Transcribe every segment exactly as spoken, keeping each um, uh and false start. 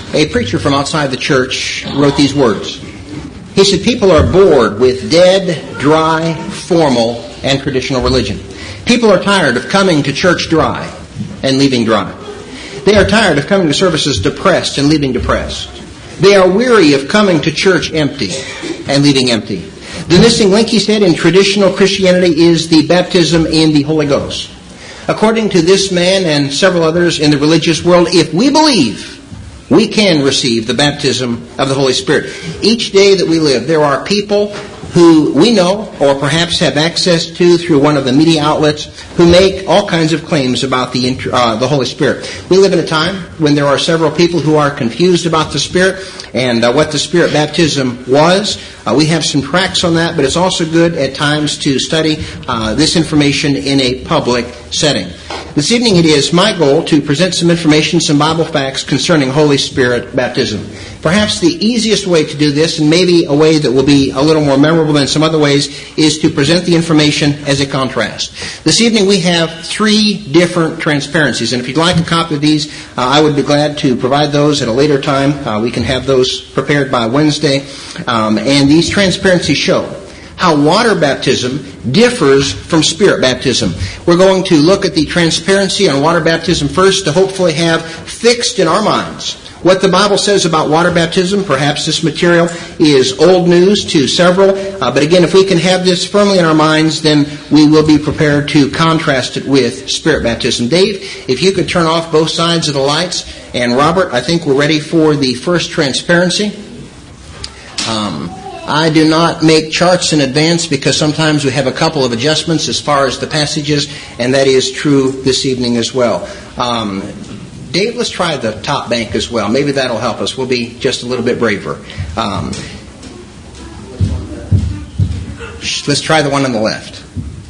A preacher from outside the church wrote these words. He said, people are bored with dead, dry, formal, and traditional religion. People are tired of coming to church dry and leaving dry. They are tired of coming to services depressed and leaving depressed. They are weary of coming to church empty and leaving empty. The missing link, he said, in traditional Christianity is the baptism in the Holy Ghost. According to this man and several others in the religious world, if we believe, we can receive the baptism of the Holy Spirit. Each day that we live, there are people who we know or perhaps have access to through one of the media outlets who make all kinds of claims about the uh, the Holy Spirit. We live in a time when there are several people who are confused about the Spirit and uh, what the Spirit baptism was. Uh, we have some tracts on that, but it's also good at times to study uh, this information in a public setting. This evening it is my goal to present some information, some Bible facts concerning Holy Spirit baptism. Perhaps the easiest way to do this, and maybe a way that will be a little more memorable than some other ways, is to present the information as a contrast. This evening we have three different transparencies, and if you'd like a copy of these, uh, I would be glad to provide those at a later time. Uh, we can have those prepared by Wednesday. Um, and these transparencies show how water baptism differs from Spirit baptism. We're going to look at the transparency on water baptism first to hopefully have fixed in our minds what the Bible says about water baptism. Perhaps this material is old news to several, uh, but again, if we can have this firmly in our minds, then we will be prepared to contrast it with Spirit baptism. Dave, if you could turn off both sides of the lights, and Robert, I think we're ready for the first transparency. Um, I do not make charts in advance because sometimes we have a couple of adjustments as far as the passages, and that is true this evening as well. Um, Dave, let's try the top bank as well. Maybe that'll help us. We'll be just a little bit braver. Um, let's try the one on the left.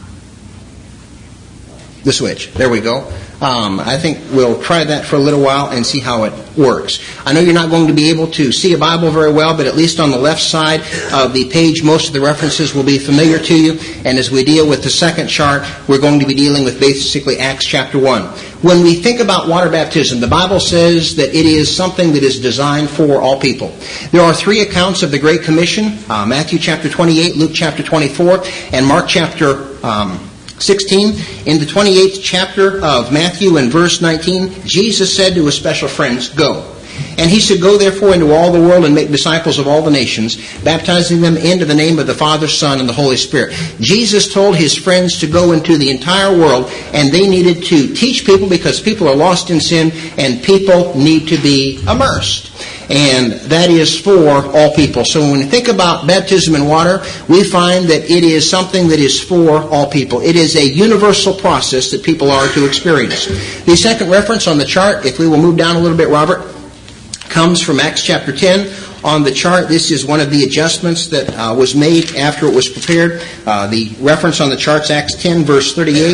The switch. There we go. Um, I think we'll try that for a little while and see how it works. I know you're not going to be able to see a Bible very well, but at least on the left side of the page, most of the references will be familiar to you. And as we deal with the second chart, we're going to be dealing with basically Acts chapter one. When we think about water baptism, the Bible says that it is something that is designed for all people. There are three accounts of the Great Commission, uh, Matthew chapter twenty-eight, Luke chapter twenty-four, and Mark chapter um, sixteen. In the twenty-eighth chapter of Matthew and verse nineteen, Jesus said to his special friends, "Go." And he said, "Go therefore into all the world and make disciples of all the nations, baptizing them into the name of the Father, Son, and the Holy Spirit." Jesus told his friends to go into the entire world, and they needed to teach people because people are lost in sin and people need to be immersed. And that is for all people. So when we think about baptism in water, we find that it is something that is for all people. It is a universal process that people are to experience. The second reference on the chart, if we will move down a little bit, Robert, comes from Acts chapter ten. On the chart, this is one of the adjustments that uh, was made after it was prepared. Uh, the reference on the chart's Acts ten, verse thirty-eight.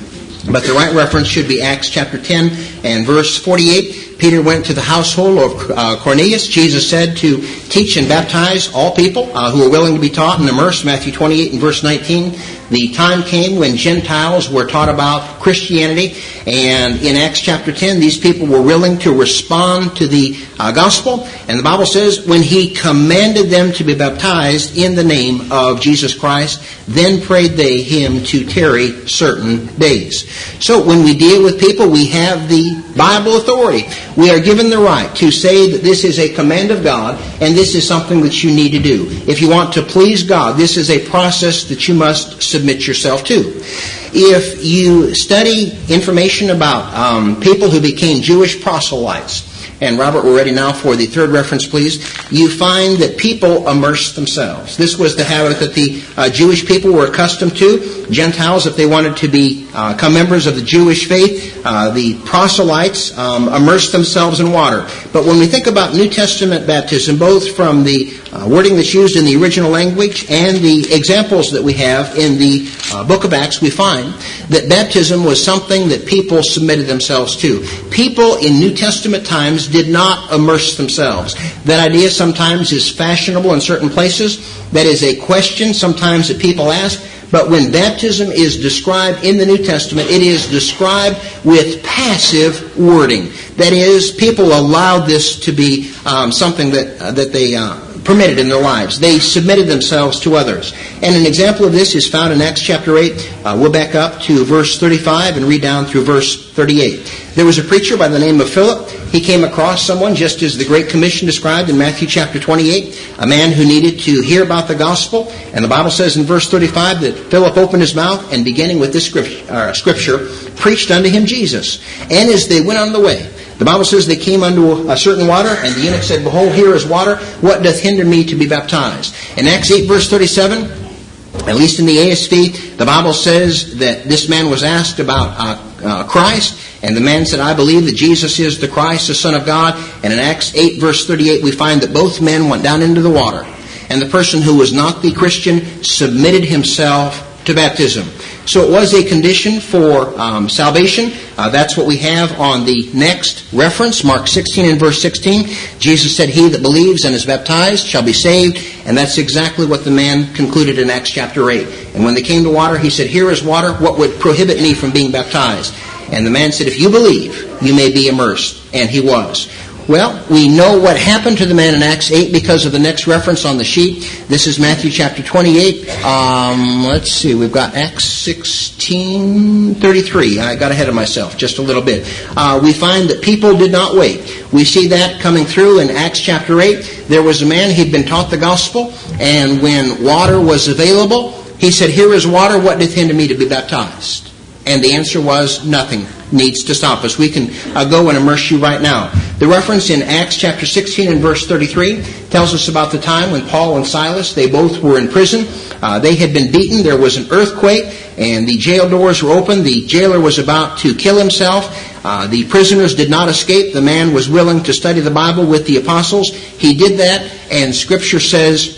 But the right reference should be Acts chapter ten and verse forty-eight. Peter went to the household of uh, Cornelius. Jesus said to teach and baptize all people uh, who are willing to be taught and immersed. Matthew twenty-eight and verse nineteen. The time came when Gentiles were taught about Christianity. And in Acts chapter ten, these people were willing to respond to the uh, gospel. And the Bible says, when he commanded them to be baptized in the name of Jesus Christ, then prayed they him to tarry certain days. So when we deal with people, we have the Bible authority. We are given the right to say that this is a command of God and this is something that you need to do. If you want to please God, this is a process that you must submit yourself to. If you study information about um, people who became Jewish proselytes, and Robert, we're ready now for the third reference, please. You find that people immerse themselves. This was the habit that the uh, Jewish people were accustomed to. Gentiles, if they wanted to be, uh, become members of the Jewish faith, uh, the proselytes um, immersed themselves in water. But when we think about New Testament baptism, both from the uh, wording that's used in the original language and the examples that we have in the uh, book of Acts, we find that baptism was something that people submitted themselves to. People in New Testament times did not immerse themselves. That idea sometimes is fashionable in certain places. That is a question sometimes that people ask. But when baptism is described in the New Testament, it is described with passive wording. That is, people allowed this to be um, something that uh, that they uh, permitted in their lives. They submitted themselves to others. And an example of this is found in Acts chapter eight. Uh, we'll back up to verse thirty-five and read down through verse thirty-eight. There was a preacher by the name of Philip. He came across someone, just as the Great Commission described in Matthew chapter twenty-eight, a man who needed to hear about the gospel. And the Bible says in verse thirty-five that Philip opened his mouth and, beginning with this scripture, uh, scripture preached unto him Jesus. And as they went on the way, the Bible says they came unto a certain water, and the eunuch said, Behold, here is water. What doth hinder me to be baptized? In Acts eight, verse thirty-seven, at least in the A S V, the Bible says that this man was asked about uh, uh, Christ, and the man said, I believe that Jesus is the Christ, the Son of God. And in Acts eight, verse thirty-eight, we find that both men went down into the water, and the person who was not the Christian submitted himself to baptism. So it was a condition for um, salvation. Uh, that's what we have on the next reference, Mark sixteen and verse sixteen. Jesus said, He that believes and is baptized shall be saved. And that's exactly what the man concluded in Acts chapter eight. And when they came to water, he said, Here is water. What would prohibit me from being baptized? And the man said, If you believe, you may be immersed. And he was. Well, we know what happened to the man in Acts eight because of the next reference on the sheet. This is Matthew chapter twenty-eight. Um, let's see, we've got Acts sixteen thirty-three. I got ahead of myself just a little bit. Uh, we find that people did not wait. We see that coming through in Acts chapter eight. There was a man, he'd been taught the gospel, and when water was available, he said, Here is water, what doth hinder me to be baptized? And the answer was, nothing needs to stop us. We can uh, go and immerse you right now. The reference in Acts chapter sixteen and verse thirty-three tells us about the time when Paul and Silas, they both were in prison. Uh, they had been beaten. There was an earthquake, and the jail doors were open. The jailer was about to kill himself. Uh, the prisoners did not escape. The man was willing to study the Bible with the apostles. He did that, and Scripture says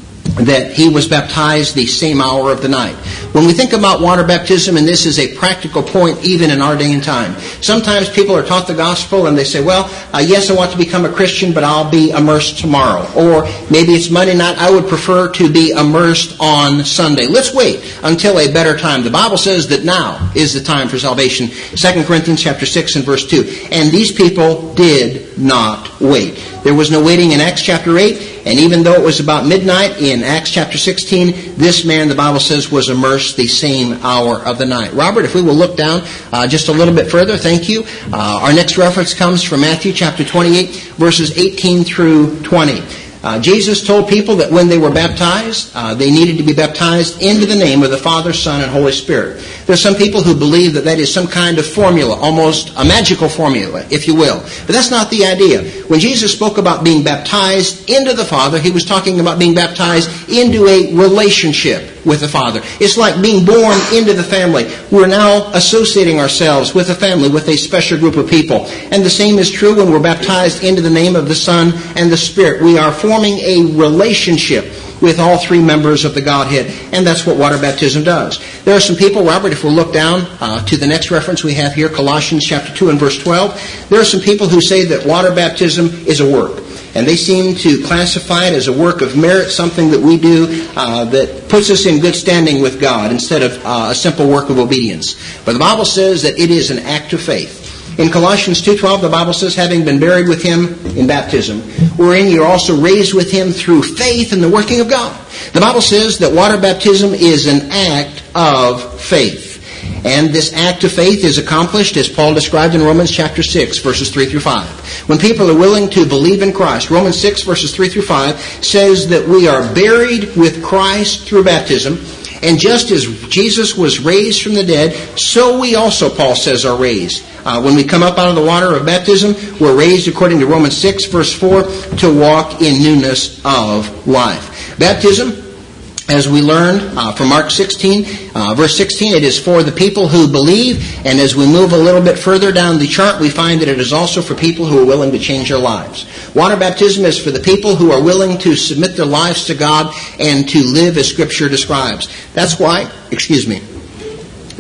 that he was baptized the same hour of the night. When we think about water baptism, and this is a practical point even in our day and time, sometimes people are taught the gospel and they say, well, uh, yes, I want to become a Christian, but I'll be immersed tomorrow. Or maybe it's Monday night, I would prefer to be immersed on Sunday. Let's wait until a better time. The Bible says that now is the time for salvation. Second Corinthians chapter six and verse two. And these people did not wait. There was no waiting in Acts chapter eight. And even though it was about midnight in Acts chapter sixteen, this man, the Bible says, was immersed the same hour of the night. Robert, if we will look down uh, just a little bit further, thank you. Uh, our next reference comes from Matthew chapter twenty-eight, verses eighteen through twenty. Uh, Jesus told people that when they were baptized, uh, they needed to be baptized into the name of the Father, Son, and Holy Spirit. There's some people who believe that that is some kind of formula, almost a magical formula, if you will. But that's not the idea. When Jesus spoke about being baptized into the Father, he was talking about being baptized into a relationship with the Father. It's like being born into the family. We're now associating ourselves with a family, with a special group of people. And the same is true when we're baptized into the name of the Son and the Spirit. We are forming a relationship with all three members of the Godhead. And that's what water baptism does. There are some people, Robert, if we'll look down uh, to the next reference we have here, Colossians chapter two and verse twelve, there are some people who say that water baptism is a work. And they seem to classify it as a work of merit, something that we do uh, that puts us in good standing with God instead of uh, a simple work of obedience. But the Bible says that it is an act of faith. In Colossians two twelve, the Bible says, having been buried with him in baptism, wherein you're also raised with him through faith in the working of God. The Bible says that water baptism is an act of faith. And this act of faith is accomplished, as Paul described in Romans chapter six, verses three through five. When people are willing to believe in Christ, Romans six, verses three through five, says that we are buried with Christ through baptism. And just as Jesus was raised from the dead, so we also, Paul says, are raised. Uh, when we come up out of the water of baptism, we're raised, according to Romans six, verse four, to walk in newness of life. Baptism, as we learned uh, from Mark sixteen, uh, verse sixteen, it is for the people who believe. And as we move a little bit further down the chart, we find that it is also for people who are willing to change their lives. Water baptism is for the people who are willing to submit their lives to God and to live as Scripture describes. That's why, excuse me,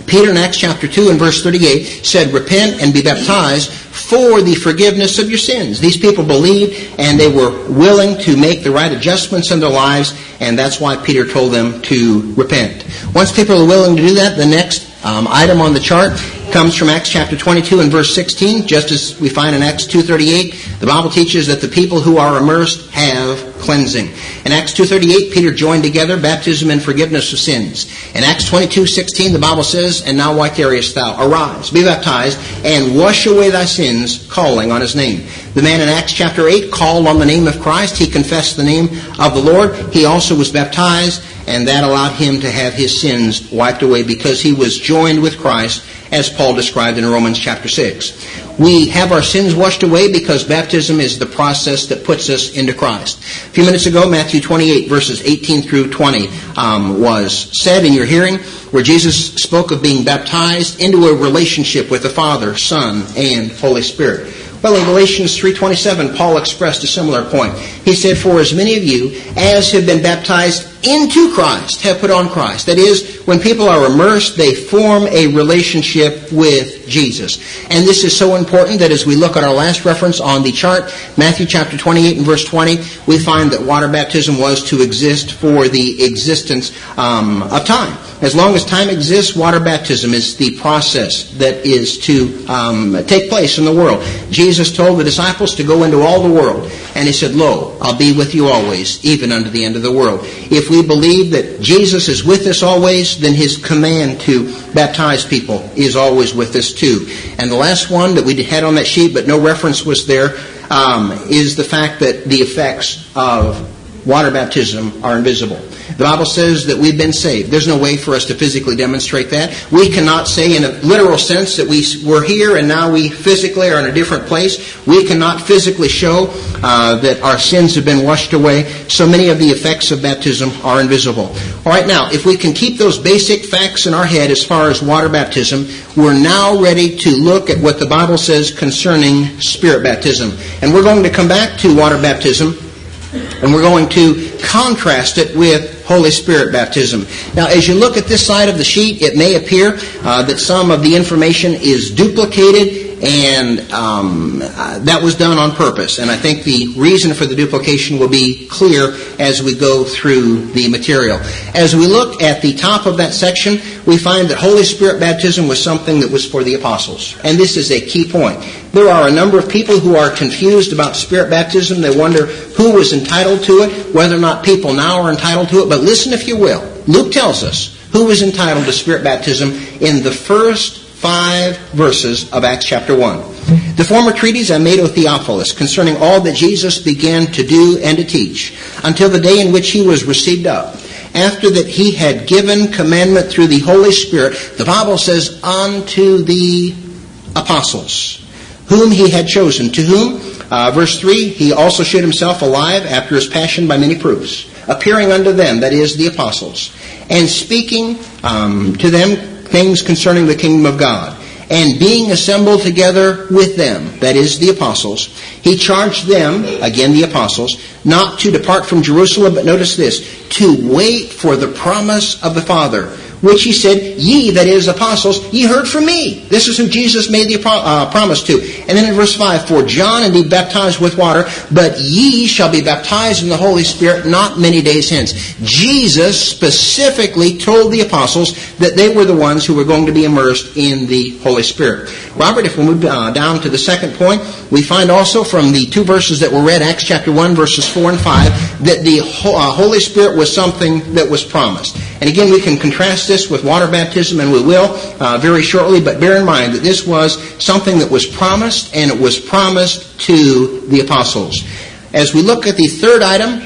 Peter in Acts chapter two and verse thirty-eight said, repent and be baptized for the forgiveness of your sins. These people believed and they were willing to make the right adjustments in their lives, and that's why Peter told them to repent. Once people are willing to do that, the next um, item on the chart comes from Acts chapter twenty-two and verse sixteen, just as we find in Acts two thirty-eight. The Bible teaches that the people who are immersed have cleansing. In Acts two thirty-eight, Peter joined together baptism and forgiveness of sins. In Acts twenty-two sixteen, the Bible says, and now why tarriest thou? Arise, be baptized, and wash away thy sins, calling on his name. The man in Acts chapter eight called on the name of Christ. He confessed the name of the Lord. He also was baptized, and that allowed him to have his sins wiped away because he was joined with Christ, as Paul described in Romans chapter six. We have our sins washed away because baptism is the process that puts us into Christ. A few minutes ago, Matthew twenty-eight, verses eighteen through twenty, um, was said in your hearing, where Jesus spoke of being baptized into a relationship with the Father, Son, and Holy Spirit. Well, in Galatians three twenty-seven, Paul expressed a similar point. He said, for as many of you as have been baptized into Christ have put on Christ. That is, when people are immersed, they form a relationship with Jesus. And this is so important that as we look at our last reference on the chart, Matthew chapter twenty-eight and verse twenty, we find that water baptism was to exist for the existence um, of time. As long as time exists, water baptism is the process that is to um, take place in the world. Jesus told the disciples to go into all the world, and he said, lo, I'll be with you always, even unto the end of the world. If we believe that Jesus is with us always, then his command to baptize people is always with us too. And the last one that we had on that sheet, but no reference was there, um, is the fact that the effects of water baptism are invisible. The Bible says that we've been saved. There's no way for us to physically demonstrate that. We cannot say in a literal sense that we were here and now we physically are in a different place. We cannot physically show uh, that our sins have been washed away. So many of the effects of baptism are invisible. All right, now, if we can keep those basic facts in our head as far as water baptism, we're now ready to look at what the Bible says concerning spirit baptism. And we're going to come back to water baptism, and we're going to contrast it with Holy Spirit baptism. Now, as you look at this side of the sheet, it may appear uh, that some of the information is duplicated, and um, uh, that was done on purpose. And I think the reason for the duplication will be clear as we go through the material. As we look at the top of that section, we find that Holy Spirit baptism was something that was for the apostles. And this is a key point. There are a number of people who are confused about Spirit baptism. They wonder who was entitled to it, whether or not people now are entitled to it. But listen, if you will, Luke tells us who was entitled to Spirit baptism in the first five verses of Acts chapter one. The former treatise I made, O Theophilus, concerning all that Jesus began to do and to teach, until the day in which he was received up, after that he had given commandment through the Holy Spirit, the Bible says, unto the apostles, whom he had chosen, to whom, uh, verse three, he also showed himself alive after his passion by many proofs, appearing unto them, that is, the apostles, and speaking um, to them things concerning the kingdom of God. And being assembled together with them, that is, the apostles, he charged them, again the apostles, not to depart from Jerusalem, but notice this, to wait for the promise of the Father, which he said, ye, that is, apostles, ye heard from me. This is who Jesus made the uh, promise to. And then in verse five, for John indeed baptized with water, but ye shall be baptized in the Holy Spirit not many days hence. Jesus specifically told the apostles that they were the ones who were going to be immersed in the Holy Spirit. Robert, if we move uh, down to the second point, we find also from the two verses that were read, Acts chapter one, verses four and five, that the uh, Holy Spirit was something that was promised. And again, we can contrast this with water baptism, and we will uh, very shortly, but bear in mind that this was something that was promised, and it was promised to the apostles. As we look at the third item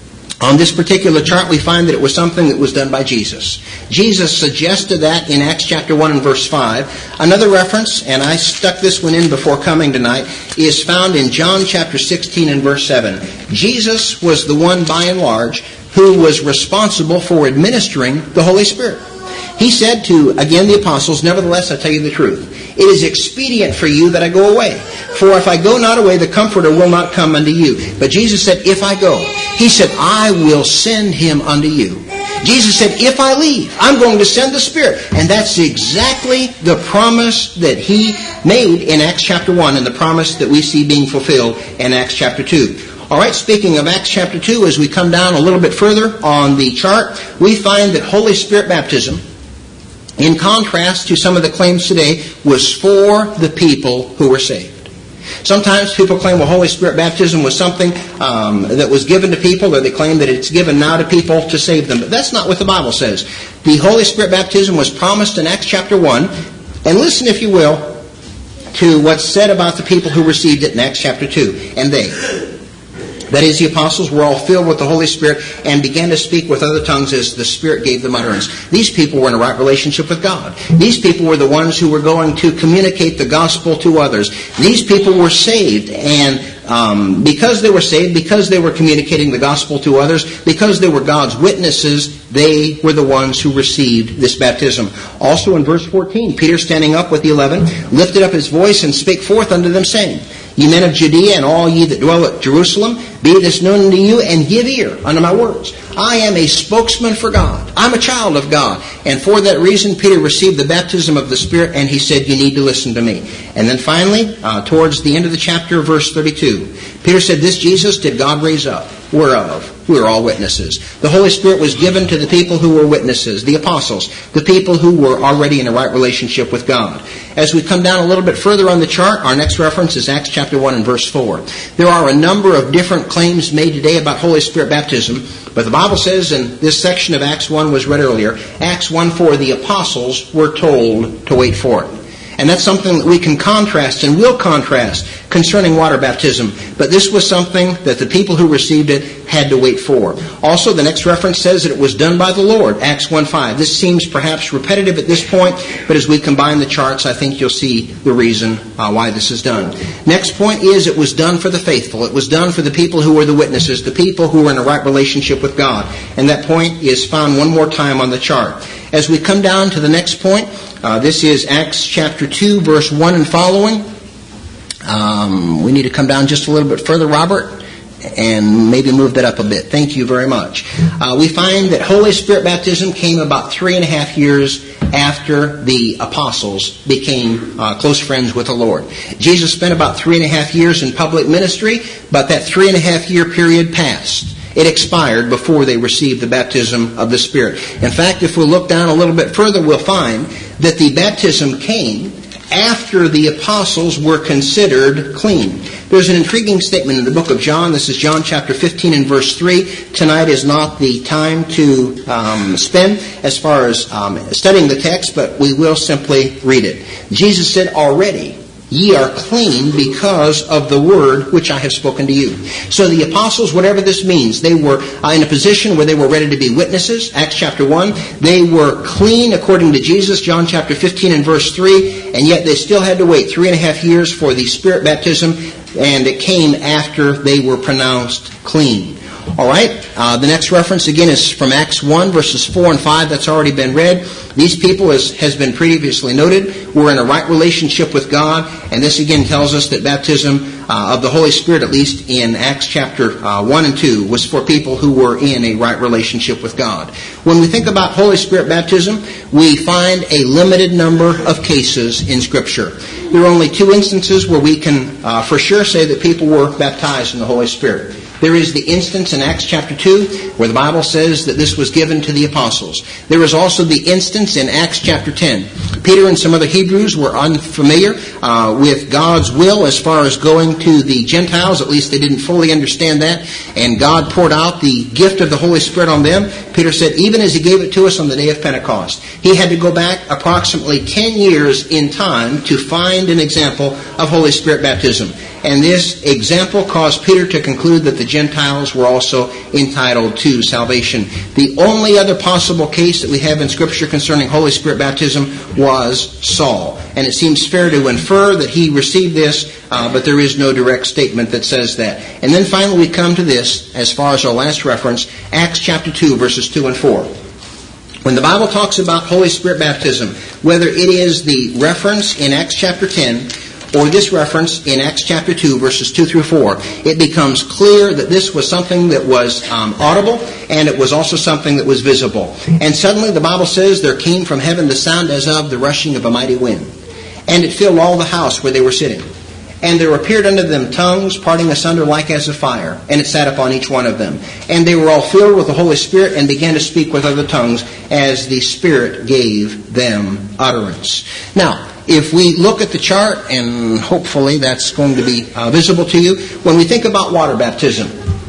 on this particular chart, we find that it was something that was done by Jesus. Jesus suggested that in Acts chapter one and verse five. Another reference, and I stuck this one in before coming tonight, is found in John chapter sixteen and verse seven. Jesus was the one, by and large, who was responsible for administering the Holy Spirit. He said to, again, the apostles, nevertheless, I tell you the truth. It is expedient for you that I go away. For if I go not away, the Comforter will not come unto you. But Jesus said, if I go, he said, I will send him unto you. Jesus said, if I leave, I'm going to send the Spirit. And that's exactly the promise that He made in Acts chapter one and the promise that we see being fulfilled in Acts chapter two. All right, speaking of Acts chapter two, as we come down a little bit further on the chart, we find that Holy Spirit baptism, in contrast to some of the claims today, was for the people who were saved. Sometimes people claim, well, Holy Spirit baptism was something um, that was given to people, or they claim that it's given now to people to save them. But that's not what the Bible says. The Holy Spirit baptism was promised in Acts chapter one. And listen, if you will, to what's said about the people who received it in Acts chapter two. And they, that is, the apostles, were all filled with the Holy Spirit and began to speak with other tongues as the Spirit gave them utterance. These people were in a right relationship with God. These people were the ones who were going to communicate the gospel to others. These people were saved, and um, because they were saved, because they were communicating the gospel to others, because they were God's witnesses, they were the ones who received this baptism. Also in verse fourteen, Peter, standing up with the eleven, lifted up his voice and spake forth unto them, saying, Ye men of Judea, and all ye that dwell at Jerusalem, be this known unto you, and give ear unto my words. I am a spokesman for God. I'm a child of God. And for that reason, Peter received the baptism of the Spirit, and he said, you need to listen to me. And then finally, uh, towards the end of the chapter, verse thirty-two, Peter said, this Jesus did God raise up, whereof we are all witnesses. The Holy Spirit was given to the people who were witnesses, the apostles, the people who were already in a right relationship with God. As we come down a little bit further on the chart, our next reference is Acts chapter one and verse four. There are a number of different claims made today about Holy Spirit baptism, but the Bible says, in this section of Acts one was read earlier, Acts one four, the apostles were told to wait for it. And that's something that we can contrast and will contrast concerning water baptism. But this was something that the people who received it had to wait for. Also, the next reference says that it was done by the Lord, Acts one five. This seems perhaps repetitive at this point, but as we combine the charts, I think you'll see the reason uh, why this is done. Next point is it was done for the faithful. It was done for the people who were the witnesses, the people who were in a right relationship with God. And that point is found one more time on the chart. As we come down to the next point, uh, this is Acts chapter two, verse one and following. Um, we need to come down just a little bit further, Robert, and maybe move that up a bit. Thank you very much. Uh, we find that Holy Spirit baptism came about three and a half years after the apostles became uh, close friends with the Lord. Jesus spent about three and a half years in public ministry, but that three and a half year period passed. It expired before they received the baptism of the Spirit. In fact, if we look down a little bit further, we'll find that the baptism came after the apostles were considered clean. There's an intriguing statement in the book of John. This is John chapter fifteen and verse three. Tonight is not the time to um, spend as far as um, studying the text, but we will simply read it. Jesus said, already ye are clean because of the word which I have spoken to you. So the apostles, whatever this means, they were uh, in a position where they were ready to be witnesses. Acts chapter one. They were clean according to Jesus, John chapter fifteen and verse three. And yet they still had to wait three and a half years for the Spirit baptism. And it came after they were pronounced clean. All right, uh, the next reference again is from Acts one, verses four and five. That's already been read. These people, as has been previously noted, were in a right relationship with God. And this again tells us that baptism uh, of the Holy Spirit, at least in Acts chapter uh, one and two, was for people who were in a right relationship with God. When we think about Holy Spirit baptism, we find a limited number of cases in Scripture. There are only two instances where we can uh, for sure say that people were baptized in the Holy Spirit. There is the instance in Acts chapter two where the Bible says that this was given to the apostles. There is also the instance in Acts chapter ten. Peter and some other Hebrews were unfamiliar uh, with God's will as far as going to the Gentiles. At least they didn't fully understand that. And God poured out the gift of the Holy Spirit on them. Peter said, even as He gave it to us on the day of Pentecost, He had to go back approximately ten years in time to find an example of Holy Spirit baptism. And this example caused Peter to conclude that the Gentiles were also entitled to salvation. The only other possible case that we have in Scripture concerning Holy Spirit baptism was Saul. And it seems fair to infer that he received this, uh, but there is no direct statement that says that. And then finally we come to this, as far as our last reference, Acts chapter two, verses two and four. When the Bible talks about Holy Spirit baptism, whether it is the reference in Acts chapter ten, or this reference in Acts chapter two, verses two through four, it becomes clear that this was something that was um, audible, and it was also something that was visible. And suddenly the Bible says there came from heaven the sound as of the rushing of a mighty wind, and it filled all the house where they were sitting. And there appeared unto them tongues, parting asunder like as of fire, and it sat upon each one of them. And they were all filled with the Holy Spirit, and began to speak with other tongues, as the Spirit gave them utterance. Now, if we look at the chart, and hopefully that's going to be uh, visible to you, when we think about water baptism,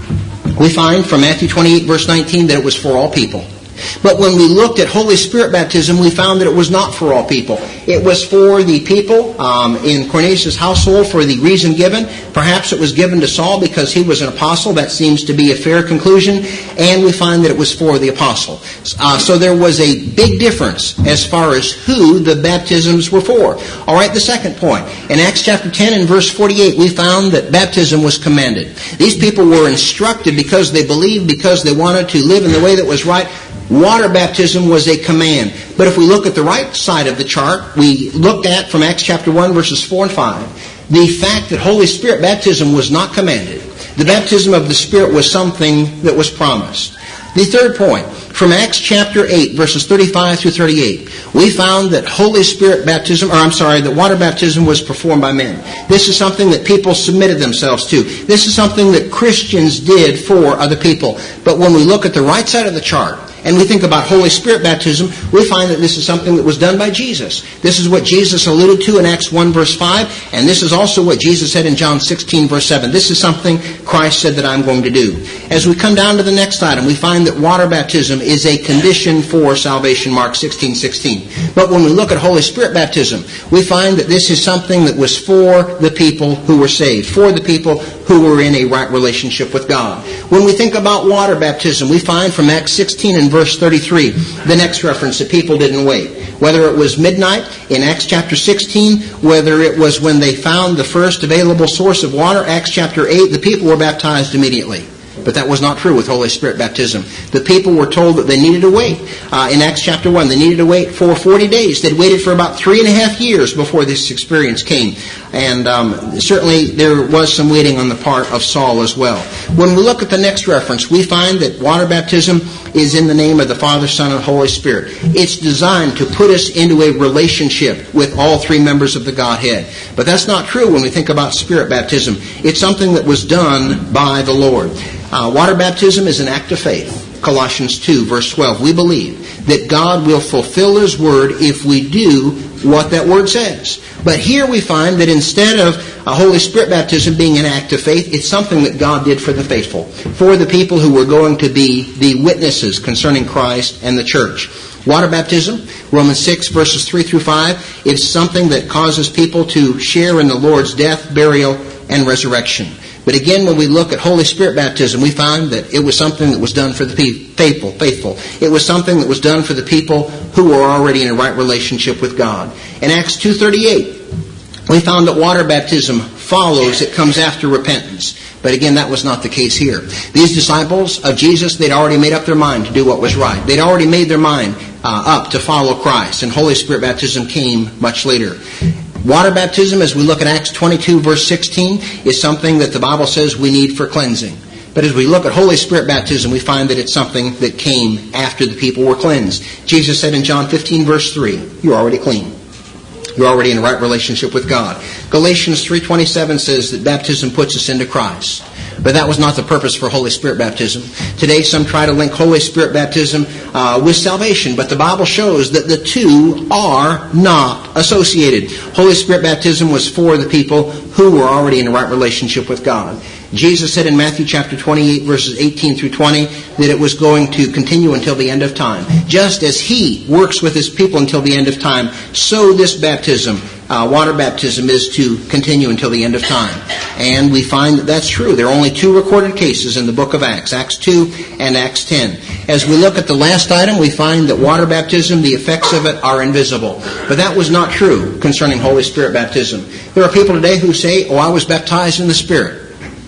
we find from Matthew twenty-eight, verse nineteen, that it was for all people. But when we looked at Holy Spirit baptism, we found that it was not for all people. It was for the people um, in Cornelius' household for the reason given. Perhaps it was given to Saul because he was an apostle. That seems to be a fair conclusion. And we find that it was for the apostle. Uh, so there was a big difference as far as who the baptisms were for. All right, the second point. In Acts chapter ten and verse forty-eight, we found that baptism was commanded. These people were instructed because they believed, because they wanted to live in the way that was right. Water baptism was a command. But if we look at the right side of the chart, we looked at from Acts chapter one, verses four and five, the fact that Holy Spirit baptism was not commanded. The baptism of the Spirit was something that was promised. The third point, from Acts chapter eight, verses thirty-five through thirty-eight, we found that Holy Spirit baptism, or I'm sorry, that water baptism was performed by men. This is something that people submitted themselves to. This is something that Christians did for other people. But when we look at the right side of the chart, and we think about Holy Spirit baptism, we find that this is something that was done by Jesus. This is what Jesus alluded to in Acts one, verse five, and this is also what Jesus said in John sixteen, verse seven. This is something Christ said that I'm going to do. As we come down to the next item, we find that water baptism is a condition for salvation, Mark sixteen sixteen. But when we look at Holy Spirit baptism, we find that this is something that was for the people who were saved, for the people who were in a right relationship with God. When we think about water baptism, we find from Acts sixteen and verse thirty-three, the next reference that people didn't wait. Whether it was midnight in Acts chapter sixteen, whether it was when they found the first available source of water, Acts chapter eight, the people were baptized immediately. But that was not true with Holy Spirit baptism. The people were told that they needed to wait. Uh, in Acts chapter one, they needed to wait for forty days. They'd waited for about three and a half years before this experience came. And um, certainly there was some waiting on the part of Saul as well. When we look at the next reference, we find that water baptism is in the name of the Father, Son, and Holy Spirit. It's designed to put us into a relationship with all three members of the Godhead. But that's not true when we think about Spirit baptism. It's something that was done by the Lord. Uh, water baptism is an act of faith. Colossians two, verse twelve. We believe that God will fulfill His Word if we do what that Word says. But here we find that instead of a Holy Spirit baptism being an act of faith, it's something that God did for the faithful, for the people who were going to be the witnesses concerning Christ and the church. Water baptism, Romans six, verses three through five, it's something that causes people to share in the Lord's death, burial, and resurrection. But again, when we look at Holy Spirit baptism, we find that it was something that was done for the faithful. Faithful. It was something that was done for the people who were already in a right relationship with God. In Acts two thirty-eight, we found that water baptism follows, it comes after repentance. But again, that was not the case here. These disciples of Jesus, they'd already made up their mind to do what was right. They'd already made their mind uh, up to follow Christ. And Holy Spirit baptism came much later. Water baptism, as we look at Acts twenty-two, verse sixteen, is something that the Bible says we need for cleansing. But as we look at Holy Spirit baptism, we find that it's something that came after the people were cleansed. Jesus said in John fifteen, verse three, you're already clean. You're already in a right relationship with God. Galatians three twenty-seven says that baptism puts us into Christ. But that was not the purpose for Holy Spirit baptism. Today, some try to link Holy Spirit baptism uh, with salvation, but the Bible shows that the two are not associated. Holy Spirit baptism was for the people who were already in a right relationship with God. Jesus said in Matthew chapter twenty-eight, verses eighteen through twenty, that it was going to continue until the end of time. Just as He works with His people until the end of time, so this baptism, uh, water baptism, is to continue until the end of time. And we find that that's true. There are only two recorded cases in the book of Acts, Acts two and Acts ten. As we look at the last item, we find that water baptism, the effects of it are invisible. But that was not true concerning Holy Spirit baptism. There are people today who say, oh, I was baptized in the Spirit.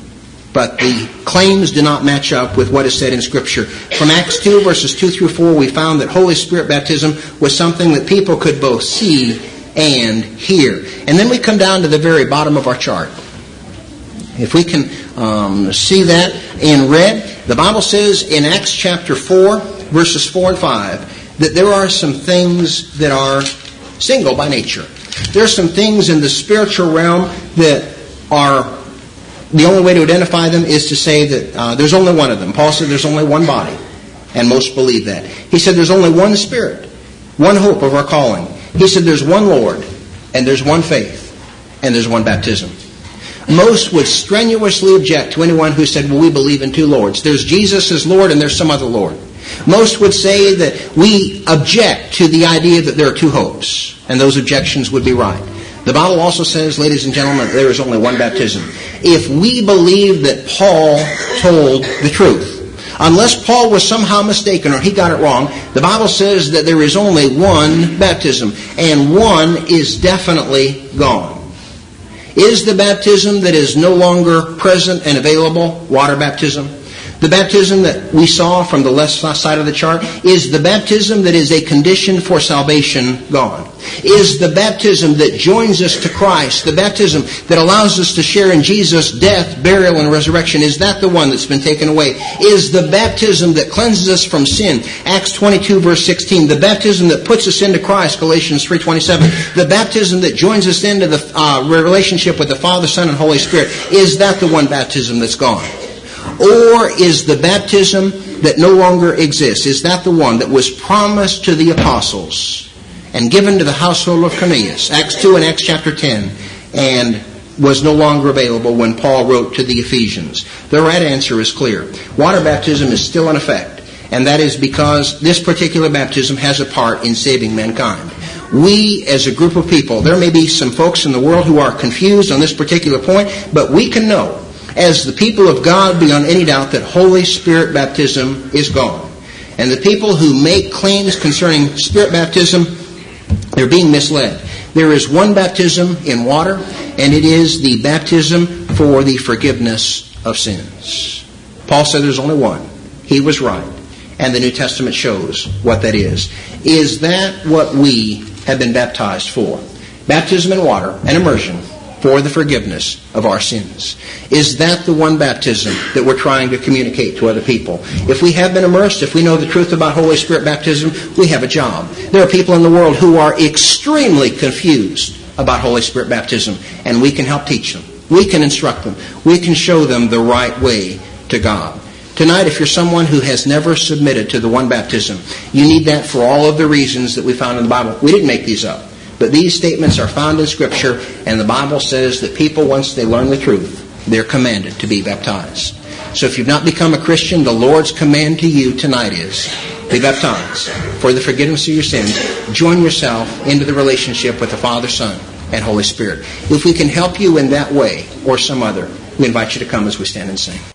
But the claims do not match up with what is said in Scripture. From Acts two, verses two through four, we found that Holy Spirit baptism was something that people could both see and hear. And then we come down to the very bottom of our chart. If we can um, see that in red, the Bible says in Acts chapter four, verses four and five, that there are some things that are single by nature. There are some things in the spiritual realm that are, the only way to identify them is to say that uh, there's only one of them. Paul said there's only one body, and most believe that. He said there's only one Spirit, one hope of our calling. He said there's one Lord, and there's one faith, and there's one baptism. Most would strenuously object to anyone who said, well, we believe in two Lords. There's Jesus as Lord, and there's some other Lord. Most would say that we object to the idea that there are two hopes, and those objections would be right. The Bible also says, ladies and gentlemen, there is only one baptism. If we believe that Paul told the truth, unless Paul was somehow mistaken or he got it wrong, the Bible says that there is only one baptism, and one is definitely gone. Is the baptism that is no longer present and available water baptism? The baptism that we saw from the left side of the chart, is the baptism that is a condition for salvation gone? Is the baptism that joins us to Christ, the baptism that allows us to share in Jesus' death, burial, and resurrection, is that the one that's been taken away? Is the baptism that cleanses us from sin, Acts twenty-two verse sixteen, the baptism that puts us into Christ, Galatians three twenty-seven, the baptism that joins us into the uh, relationship with the Father, Son, and Holy Spirit, is that the one baptism that's gone? Or is the baptism that no longer exists, is that the one that was promised to the apostles and given to the household of Cornelius, Acts two and Acts chapter ten, and was no longer available when Paul wrote to the Ephesians? The right answer is clear. Water baptism is still in effect, and that is because this particular baptism has a part in saving mankind. We, as a group of people, there may be some folks in the world who are confused on this particular point, but we can know, as the people of God, beyond any doubt, that Holy Spirit baptism is gone. And the people who make claims concerning Spirit baptism, they're being misled. There is one baptism in water, and it is the baptism for the forgiveness of sins. Paul said there's only one. He was right. And the New Testament shows what that is. Is that what we have been baptized for? Baptism in water and immersion for the forgiveness of our sins. Is that the one baptism that we're trying to communicate to other people? If we have been immersed, if we know the truth about Holy Spirit baptism, we have a job. There are people in the world who are extremely confused about Holy Spirit baptism, and we can help teach them. We can instruct them. We can show them the right way to God. Tonight, if you're someone who has never submitted to the one baptism, you need that for all of the reasons that we found in the Bible. We didn't make these up. But these statements are found in Scripture, and the Bible says that people, once they learn the truth, they're commanded to be baptized. So if you've not become a Christian, the Lord's command to you tonight is, be baptized for the forgiveness of your sins. Join yourself into the relationship with the Father, Son, and Holy Spirit. If we can help you in that way or some other, we invite you to come as we stand and sing.